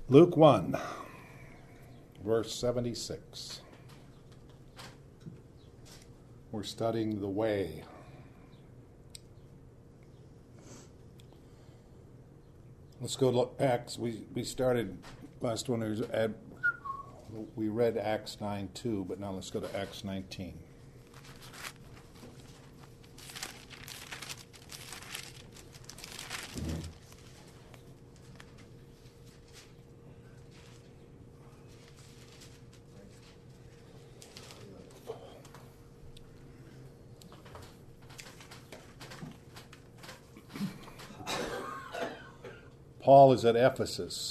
Luke 1, verse 76. We're studying the way. Let's go to Acts. We started last one. We read Acts 9:2, but now let's go to Acts 19. Paul is at Ephesus.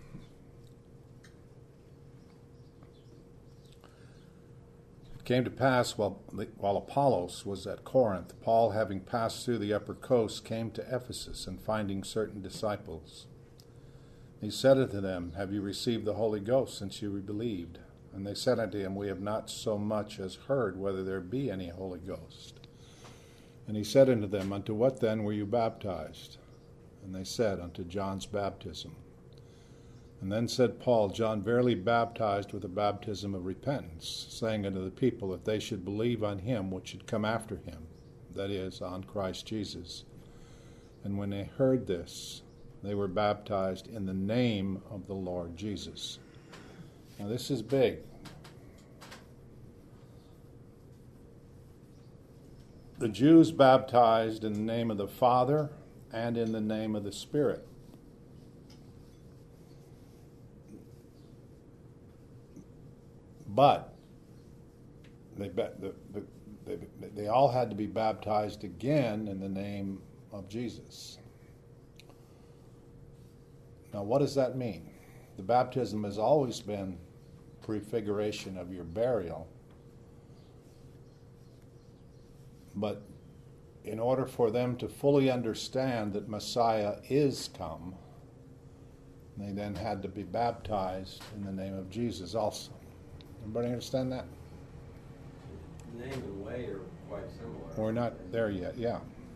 It came to pass while Apollos was at Corinth, Paul, having passed through the upper coast, came to Ephesus, and finding certain disciples, he said unto them, Have you received the Holy Ghost since you believed? And they said unto him, We have not so much as heard whether there be any Holy Ghost. And he said unto them, Unto what then were you baptized? And they said, Unto John's baptism. And then said Paul, John verily baptized with a baptism of repentance, saying unto the people that they should believe on him which should come after him, that is, on Christ Jesus. And when they heard this, they were baptized in the name of the Lord Jesus. Now this is big. The Jews baptized in the name of the Father and in the name of the Spirit. But they all had to be baptized again in the name of Jesus. Now, what does that mean? The baptism has always been prefiguration of your burial. But in order for them to fully understand that Messiah is come, they then had to be baptized in the name of Jesus also. Everybody understand that? The name and way are quite similar. We're not there yet, yeah.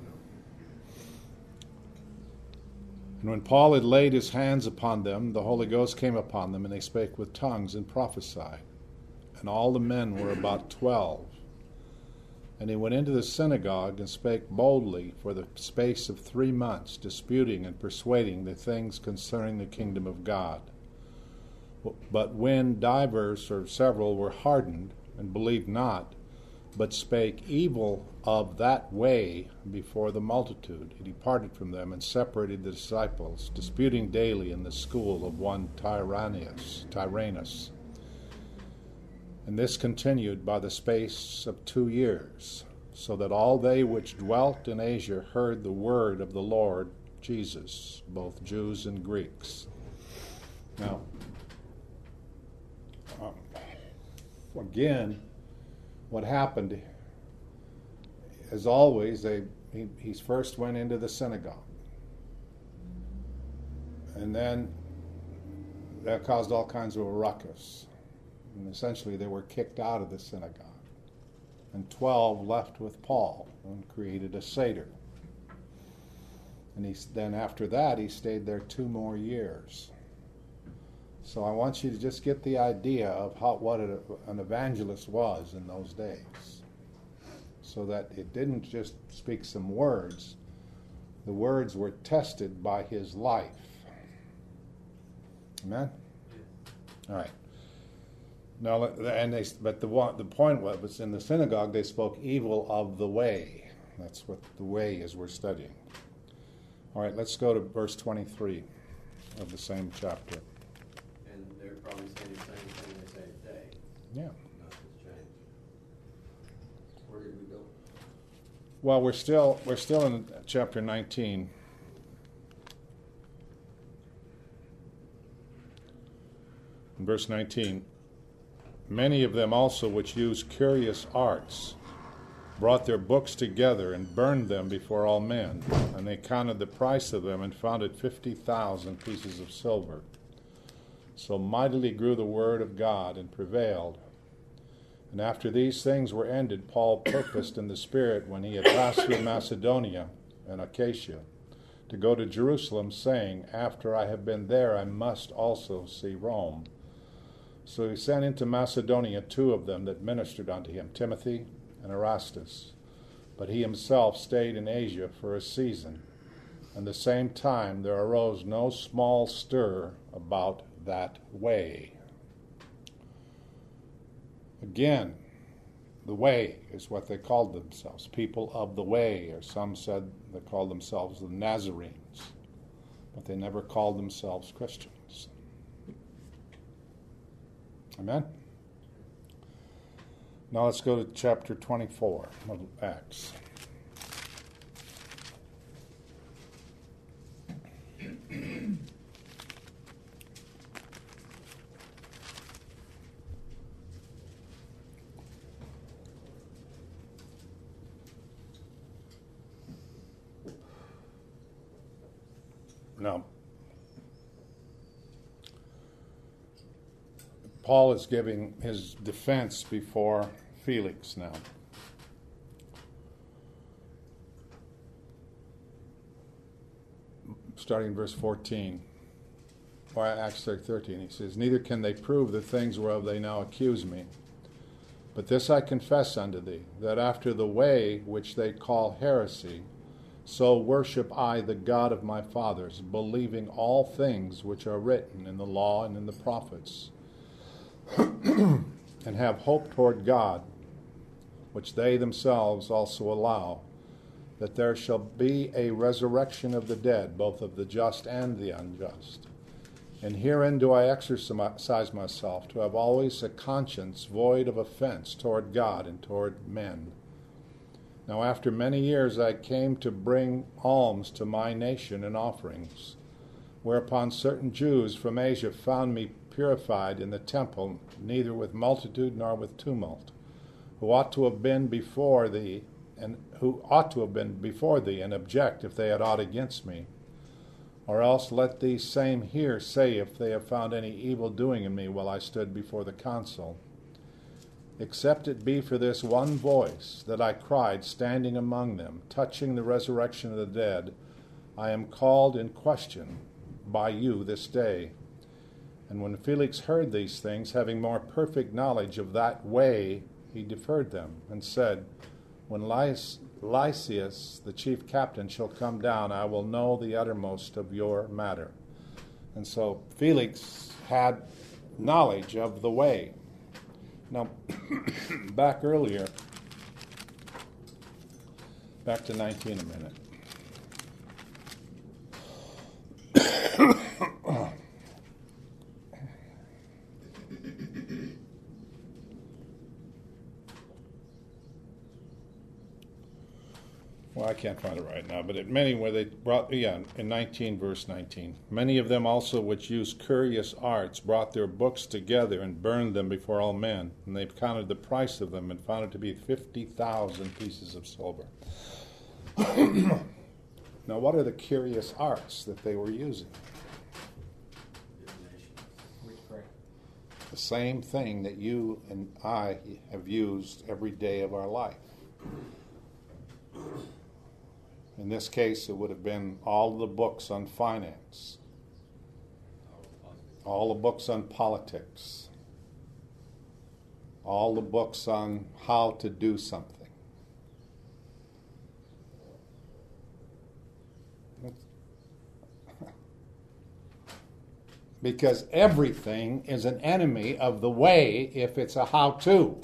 And when Paul had laid his hands upon them, the Holy Ghost came upon them, and they spake with tongues and prophesied. And all the men were about 12. And he went into the synagogue and spake boldly for the space of 3 months, disputing and persuading the things concerning the kingdom of God. But when divers or several were hardened and believed not, but spake evil of that way before the multitude, he departed from them and separated the disciples, disputing daily in the school of one Tyrannus. And this continued by the space of 2 years, so that all they which dwelt in Asia heard the word of the Lord Jesus, both Jews and Greeks. Now, again, what happened, as always, he first went into the synagogue. And then that caused all kinds of a ruckus. And essentially they were kicked out of the synagogue. And 12 left with Paul and created a Seder. And then after that he stayed there 2 more years. So I want you to just get the idea of what an evangelist was in those days. So that it didn't just speak some words. The words were tested by his life. Amen? All right. Now, but the point was in the synagogue they spoke evil of the way. That's what the way is we're studying. All right, let's go to verse 23 of the same chapter. And they're probably saying the same thing they say today. Yeah. Nothing's changed. Where did we go? Well, we're still in chapter 19. In verse 19. Many of them also which used curious arts brought their books together and burned them before all men. And they counted the price of them and found it 50,000 pieces of silver. So mightily grew the word of God and prevailed. And after these things were ended, Paul purposed in the Spirit, when he had passed through Macedonia and Achaia, to go to Jerusalem, saying, After I have been there, I must also see Rome. So he sent into Macedonia 2 of them that ministered unto him, Timothy and Erastus. But he himself stayed in Asia for a season. And the same time there arose no small stir about that way. Again, the way is what they called themselves, people of the way, or some said they called themselves the Nazarenes, but they never called themselves Christians. Amen? Now let's go to chapter 24 of Acts. Now, Paul is giving his defense before Felix now. Starting in verse 14, or Acts 13, he says, Neither can they prove the things whereof they now accuse me. But this I confess unto thee, that after the way which they call heresy, so worship I the God of my fathers, believing all things which are written in the law and in the prophets, and have hope toward God, which they themselves also allow, that there shall be a resurrection of the dead, both of the just and the unjust. And herein do I exercise myself, to have always a conscience void of offense toward God and toward men. Now after many years I came to bring alms to my nation and offerings, whereupon certain Jews from Asia found me purified in the temple, neither with multitude nor with tumult, who ought to have been before thee, and object if they had aught against me. Or else let these same here say if they have found any evil doing in me while I stood before the council. Except it be for this one voice that I cried standing among them, touching the resurrection of the dead, I am called in question by you this day. And when Felix heard these things, having more perfect knowledge of that way, he deferred them, and said, When Lysias, the chief captain, shall come down, I will know the uttermost of your matter. And so Felix had knowledge of the way. Now, back to 19 a minute. Well, I can't find it right now, but in 19 verse 19. Many of them also which used curious arts brought their books together and burned them before all men. And they counted the price of them and found it to be 50,000 pieces of silver. Now, what are the curious arts that they were using? The same thing that you and I have used every day of our life. In this case, it would have been all the books on finance, all the books on politics, all the books on how to do something. Because everything is an enemy of the way if it's a how-to.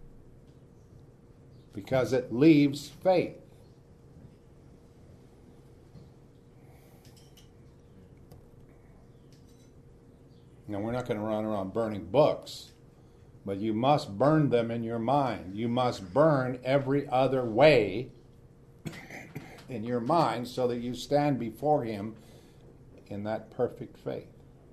Because it leaves faith. Now, we're not going to run around burning books, but you must burn them in your mind. You must burn every other way in your mind so that you stand before Him in that perfect faith.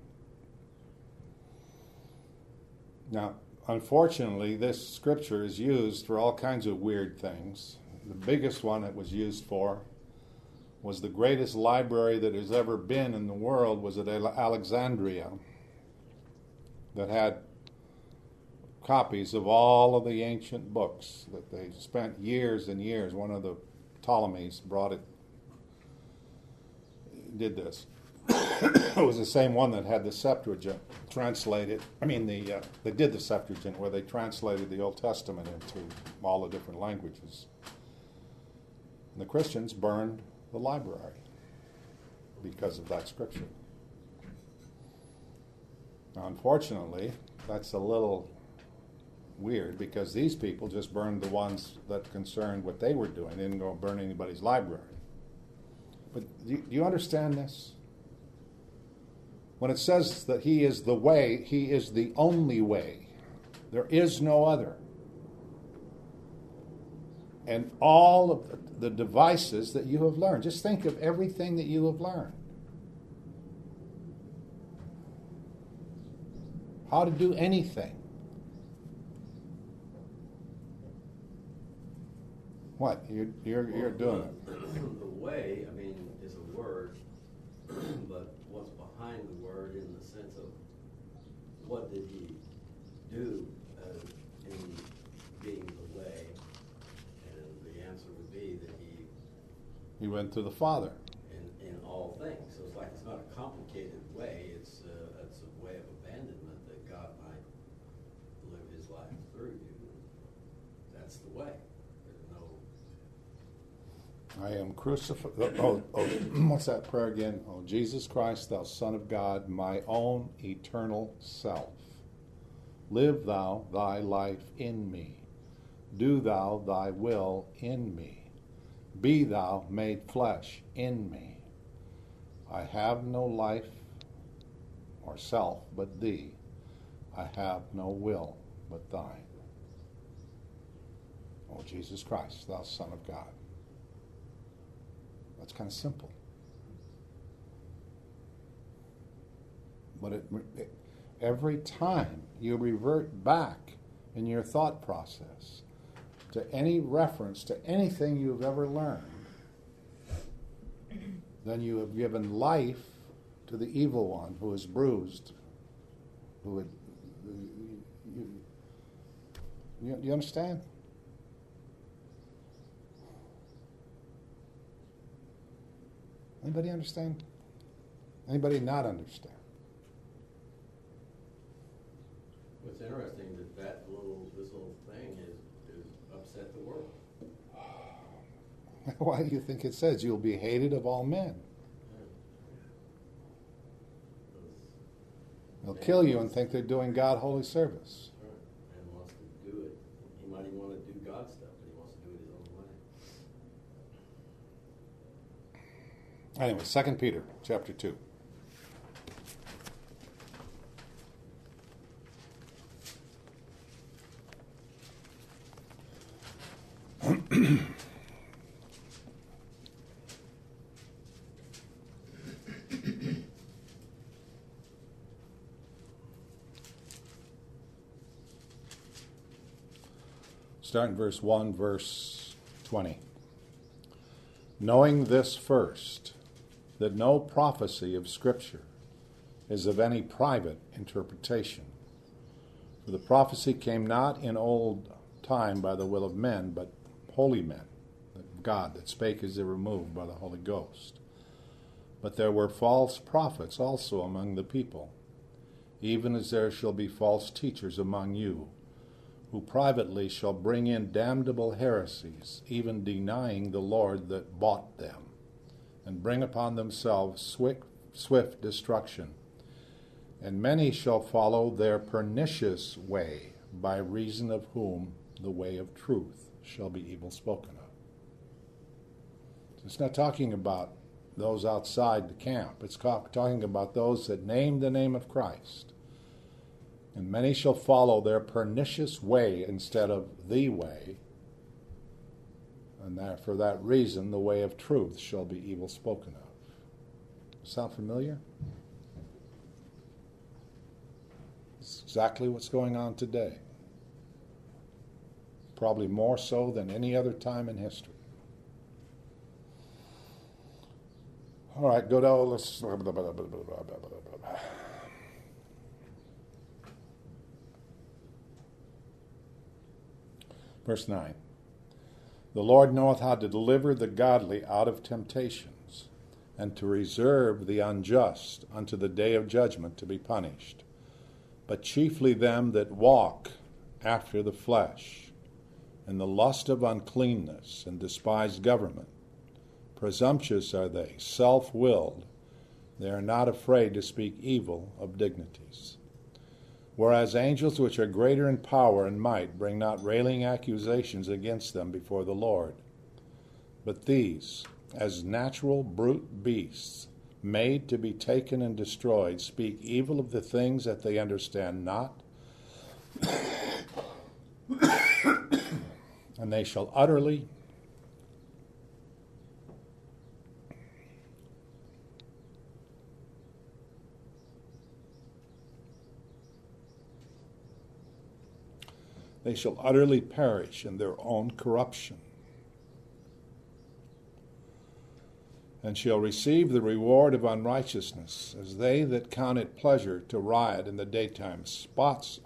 Now, unfortunately, this scripture is used for all kinds of weird things. The biggest one it was used for was the greatest library that has ever been in the world was at Alexandria, that had copies of all of the ancient books that they spent years and years. One of the Ptolemies brought it did this. It was the same one that had the Septuagint translated. They did the Septuagint where they translated the Old Testament into all the different languages. And the Christians burned the library because of that scripture. Now, unfortunately, that's a little weird because these people just burned the ones that concerned what they were doing. They didn't go burn anybody's library. But do you understand this? When it says that He is the way, He is the only way. There is no other. And all of the devices that you have learned, just think of everything that you have learned. How to do anything. What? You're doing it. The way, is a word, but what's behind the word in the sense of what did He do in being the way? And the answer would be that He went to the Father. In all things. So it's not a complicated way. It's a way of abandonment that God might live His life through you. That's the way. I am crucified. What's that prayer again? Oh, Jesus Christ, thou Son of God, my own eternal self. Live thou thy life in me. Do thou thy will in me. Be thou made flesh in me. I have no life or self but thee. I have no will but thine. Oh, Jesus Christ, thou Son of God. That's kind of simple. But every time you revert back in your thought process to any reference to anything you've ever learned, then you have given life to the evil one who is bruised. You understand? Anybody understand? Anybody not understand? What's interesting is that this little thing is upset the world. Why do you think it says you'll be hated of all men? They'll kill you and think they're doing God holy service. And wants to do it. He might even want to do God stuff, but he wants to do it his own way. Anyway, 2 Peter chapter 2. Start in verse 1, verse 20. Knowing this first, that no prophecy of Scripture is of any private interpretation. For the prophecy came not in old time by the will of men, but holy men, God, that spake as they were moved by the Holy Ghost. But there were false prophets also among the people, even as there shall be false teachers among you, who privately shall bring in damnable heresies, even denying the Lord that bought them, and bring upon themselves swift destruction. And many shall follow their pernicious way, by reason of whom the way of truth shall be evil spoken of. So it's not talking about those outside the camp. It's talking about those that name the name of Christ. And many shall follow their pernicious way instead of the way. And that for that reason, the way of truth shall be evil spoken of. Sound familiar? It's exactly what's going on today. Probably more so than any other time in history. All right, go down. Let's. Verse 9. The Lord knoweth how to deliver the godly out of temptations, and to reserve the unjust unto the day of judgment to be punished, but chiefly them that walk after the flesh, in the lust of uncleanness, and despise government. Presumptuous are they, self-willed. They are not afraid to speak evil of dignities. Whereas angels which are greater in power and might bring not railing accusations against them before the Lord. But these, as natural brute beasts, made to be taken and destroyed, speak evil of the things that they understand not, and they shall utterly perish in their own corruption, and shall receive the reward of unrighteousness, as they that count it pleasure to riot in the daytime. Spots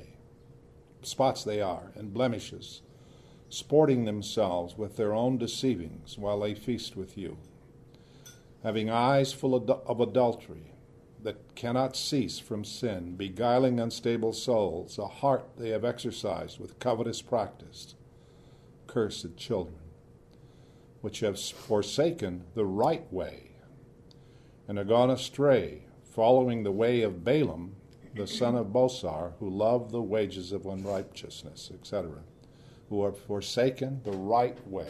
they are, and blemishes, sporting themselves with their own deceivings while they feast with you, having eyes full of adultery, that cannot cease from sin, beguiling unstable souls, a heart they have exercised with covetous practice. Cursed children, which have forsaken the right way, and are gone astray, following the way of Balaam, the son of Bosor, who loved the wages of unrighteousness, etc., who have forsaken the right way,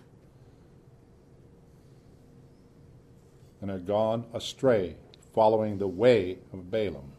and are gone astray, following the way of Balaam.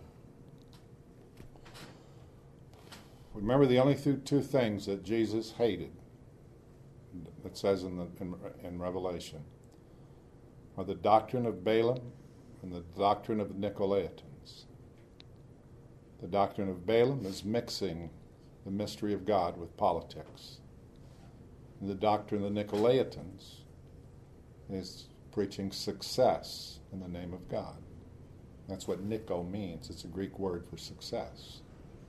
Remember, the only two things that Jesus hated, it says in Revelation, are the doctrine of Balaam and the doctrine of the Nicolaitans. The doctrine of Balaam is mixing the mystery of God with politics. And the doctrine of the Nicolaitans is preaching success in the name of God. That's what Nico means. It's a Greek word for success.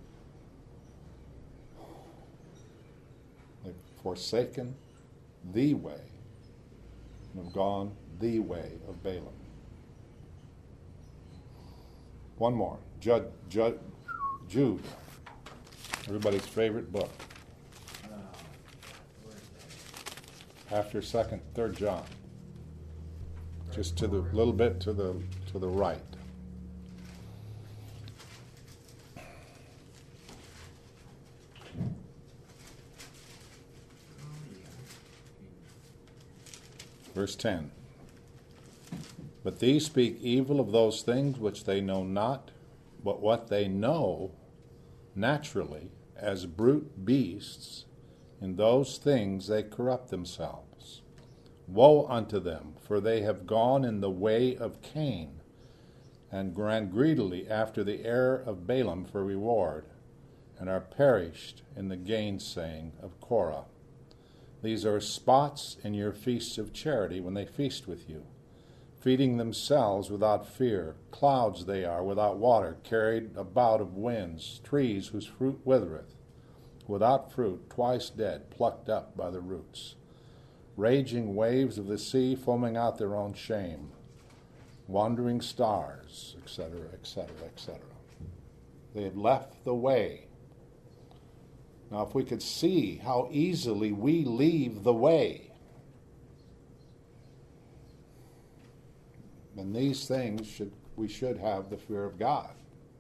They've forsaken the way and have gone the way of Balaam. One more. Jude. Everybody's favorite book. After 2nd, 3rd John. Just to the little bit to the right. Verse 10. But these speak evil of those things which they know not, but what they know naturally, as brute beasts, in those things they corrupt themselves. Woe unto them, for they have gone in the way of Cain, and ran greedily after the error of Balaam for reward, and are perished in the gainsaying of Korah. These are spots in your feasts of charity when they feast with you, feeding themselves without fear. Clouds they are without water, carried about of winds, trees whose fruit withereth, without fruit, twice dead, plucked up by the roots. Raging waves of the sea, foaming out their own shame. Wandering stars, etc., etc., etc. They have left the way. Now, if we could see how easily we leave the way, then these things we should have the fear of God.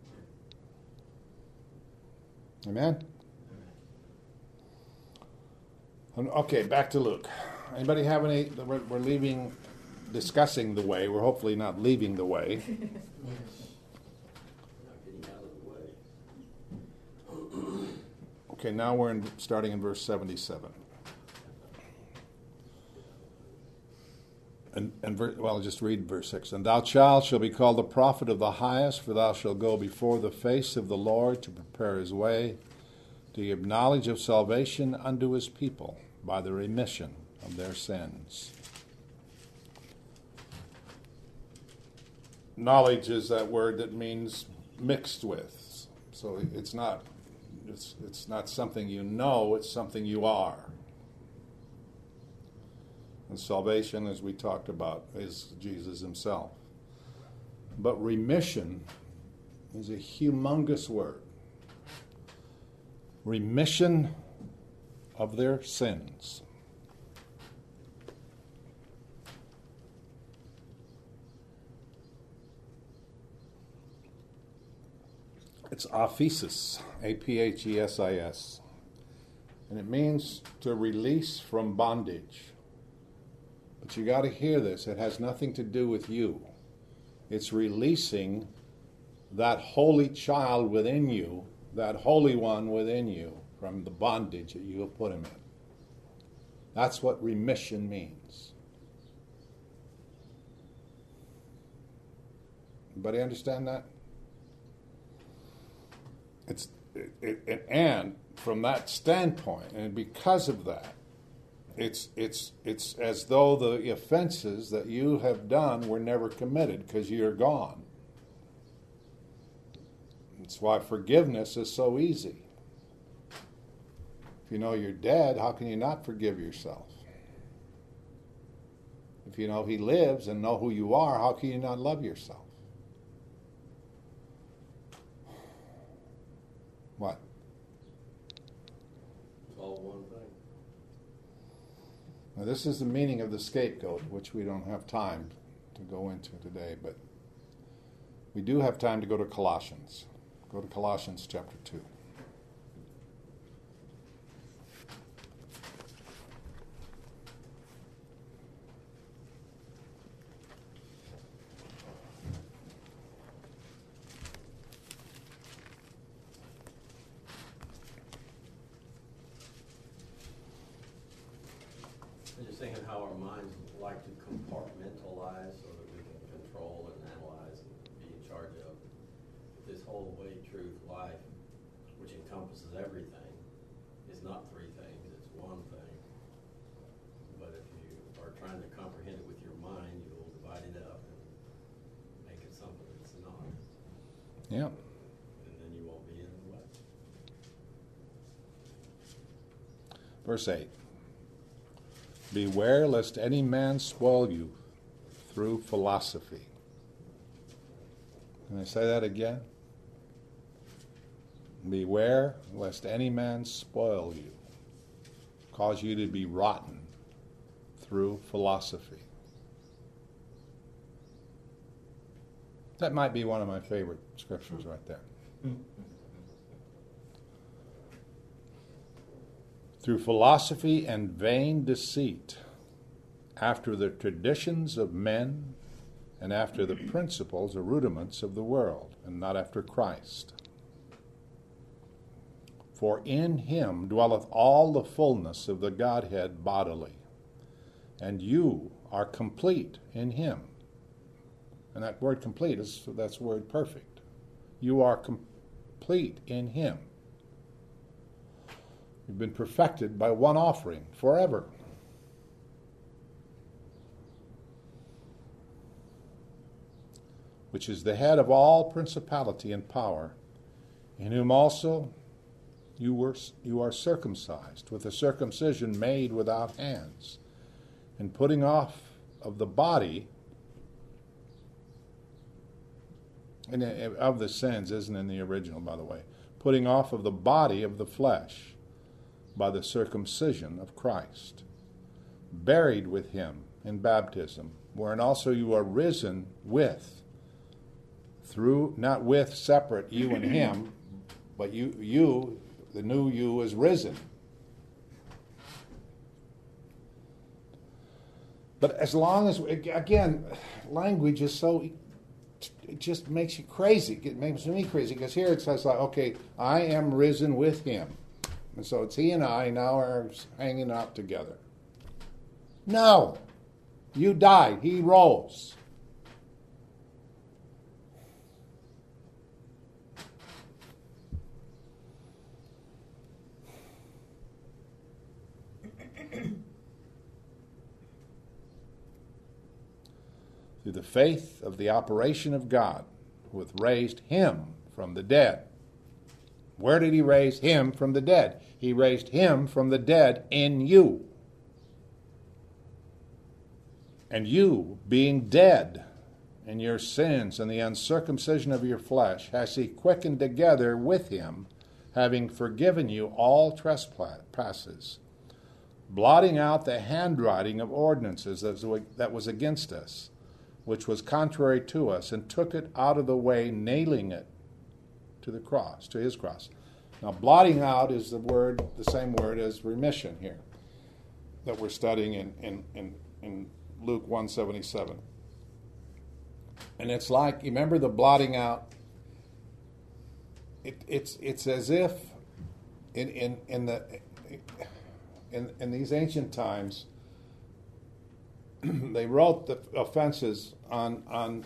Amen? Okay, back to Luke. Anybody have any? We're discussing the way. We're hopefully not leaving the way. Okay, now we're starting in verse 77. I'll just read verse 6. And thou, child, shall be called the prophet of the highest, for thou shalt go before the face of the Lord to prepare his way, to give knowledge of salvation unto his people by the remission of their sins. Knowledge is that word that means mixed with. So it's not something you know, it's something you are. And salvation, as we talked about, is Jesus himself. But remission is a humongous word. Remission of their sins. It's aphesis, A-P-H-E-S-I-S. And it means to release from bondage. But you got to hear this. It has nothing to do with you. It's releasing that holy child within you, that holy one within you, from the bondage that you have put him in. That's what remission means. Anybody understand that? And from that standpoint, and because of that, it's as though the offenses that you have done were never committed because you're gone. That's why forgiveness is so easy. If you know you're dead, how can you not forgive yourself? If you know he lives and know who you are, how can you not love yourself? What? It's all one thing. Now, this is the meaning of the scapegoat, which we don't have time to go into today, but we do have time to go to Colossians. Go to Colossians chapter 2. I'm just thinking how our minds like to compartmentalize so that we can control and analyze and be in charge of. This whole way, truth, life, which encompasses everything, is not three things, it's one thing. But if you are trying to comprehend it with your mind, you'll divide it up and make it something that's not. Yeah. And then you won't be in the way. Verse 8. Beware lest any man spoil you through philosophy. Can I say that again? Beware lest any man spoil you, cause you to be rotten through philosophy. That might be one of my favorite scriptures right there. Through philosophy and vain deceit, after the traditions of men, and after the principles or rudiments of the world, and not after Christ. For in him dwelleth all the fullness of the Godhead bodily, and you are complete in him. And that word complete, that's the word perfect. You are complete in him. You've been perfected by one offering forever. Which is the head of all principality and power, in whom also you are circumcised, with a circumcision made without hands, and putting off of the body, and of the sins isn't in the original, by the way, putting off of the body of the flesh by the circumcision of Christ, buried with him in baptism, wherein also you are risen with, through, not with separate, you and him, but you, the new you is risen. But as long as, again, language is so, it just makes you crazy. It makes me crazy, because here it says, like, okay, I am risen with him. And so it's he and I now are hanging out together. No. You died. He rose. Through the faith of the operation of God, who hath raised him from the dead. Where did he raise him from the dead? He raised him from the dead in you. And you, being dead in your sins and the uncircumcision of your flesh, has he quickened together with him, having forgiven you all trespasses, blotting out the handwriting of ordinances that was against us, which was contrary to us, and took it out of the way, nailing it to the cross, to his cross. Now, blotting out is the same word as remission here, that we're studying in Luke 1:77. And it's like, you remember the blotting out? It's as if in these ancient times they wrote the offenses on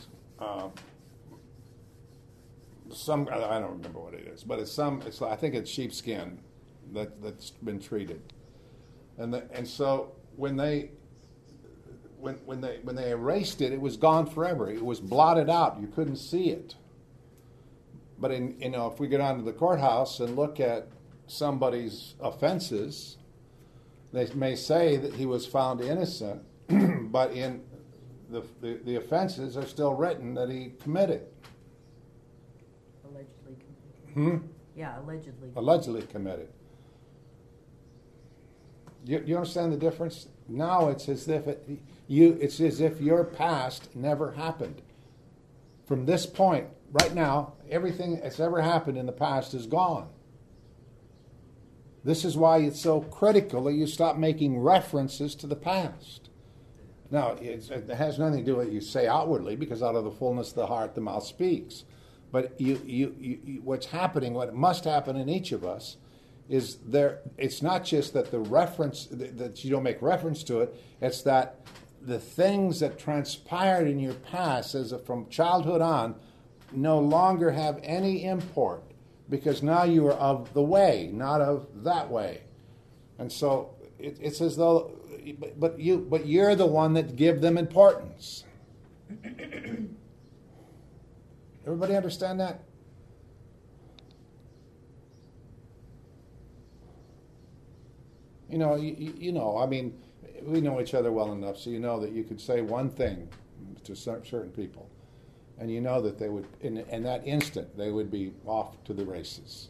some, I don't remember what it is, but I think it's sheepskin that's been treated, and so when they erased it, it was gone forever. It was blotted out. You couldn't see it. But if we get onto the courthouse and look at somebody's offenses, they may say that he was found innocent, but in the offenses are still written that he committed. Allegedly committed. Yeah, allegedly. Allegedly committed. You understand the difference? Now it's as if it's as if your past never happened. From this point, right now, everything that's ever happened in the past is gone. This is why it's so critical that you stop making references to the past. Now, it has nothing to do with what you say outwardly, because out of the fullness of the heart, the mouth speaks. But what's happening, what must happen in each of us, is there. It's not just that the reference that you don't make reference to it. It's that the things that transpired in your past, from childhood on, no longer have any import, because now you are of the way, not of that way. And so it's as though, but you're the one that give them importance. Everybody understand that? You know, I mean, we know each other well enough, so you know that you could say one thing to certain people, and you know that they would, in that instant, they would be off to the races.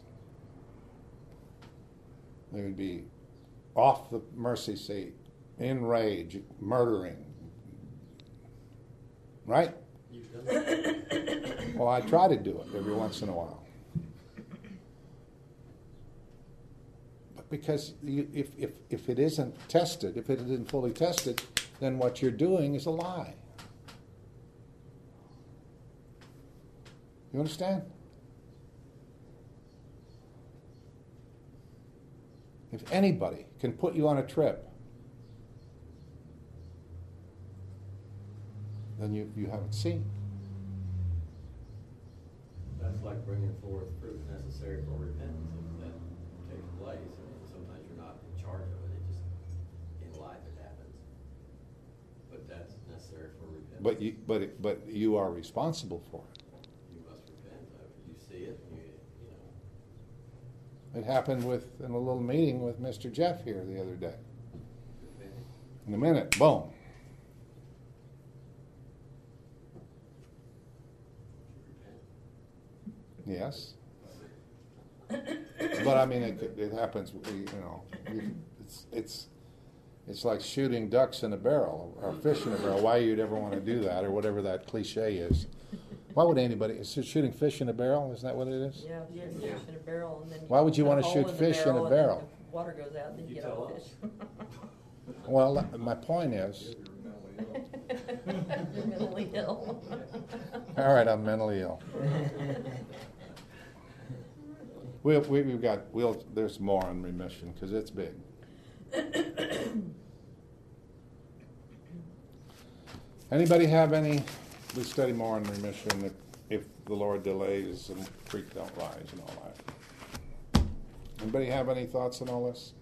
They would be off the mercy seat, in rage, murdering. Right? You've done that. Well, I try to do it every once in a while. Because if it isn't tested, if it isn't fully tested, then what you're doing is a lie. You understand? If anybody can put you on a trip, then you haven't seen. That's like bringing forth fruit necessary for repentance. If that takes place, sometimes you're not in charge of it. It just, in life it happens. But that's necessary for repentance. But you are responsible for it. You must repent of it. You see it, and you know. It happened in a little meeting with Mr. Jeff here the other day. In a minute, boom. Yes. But I mean, it happens. It's like shooting ducks in a barrel or fish in a barrel. Why you'd ever want to do that, or whatever that cliche is? Why would anybody? Is it shooting fish in a barrel? Isn't that what it is? Yeah, fish in a barrel, and then why would you want to shoot fish in a barrel? The water goes out, and then you get all the fish. Well, my point is. You're mentally ill. All right, I'm mentally ill. There's more on remission because it's big. Anybody have any? We study more on remission if the Lord delays and the creek don't rise and all that. Anybody have any thoughts on all this?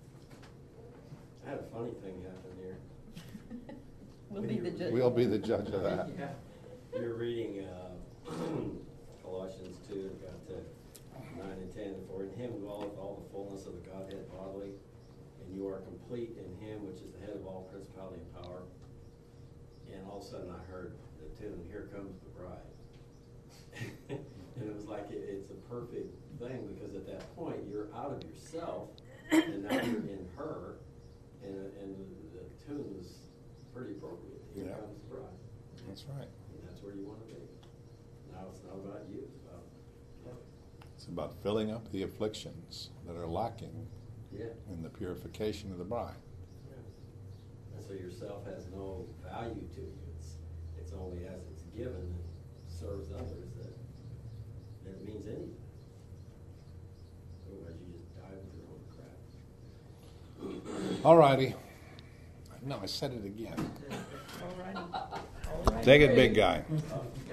I had a funny thing happen here. We'll be the judge. We'll be the judge of that. Yeah. You're reading Colossians 2, got to 9 and 10. For in him dwelleth all the fullness of the Godhead bodily, and you are complete in him, which is the head of all principality and power. and all of a sudden I heard the tune, "Here Comes the Bride." And it was like it's a perfect thing, because at that point you're out of yourself and now you're in her, and the tune was pretty appropriate. Here Yeah. comes the bride. That's right. And that's where you want to be. Now it's not about you, it's about her. It's about filling up the afflictions that are lacking Yeah. in the purification of the bride. Yeah. And so yourself has no value to you. It's only as it's given and serves others that it means anything. Otherwise you just die with your own crap. All righty. No, I said it again. All righty. All righty. Take it, big guy.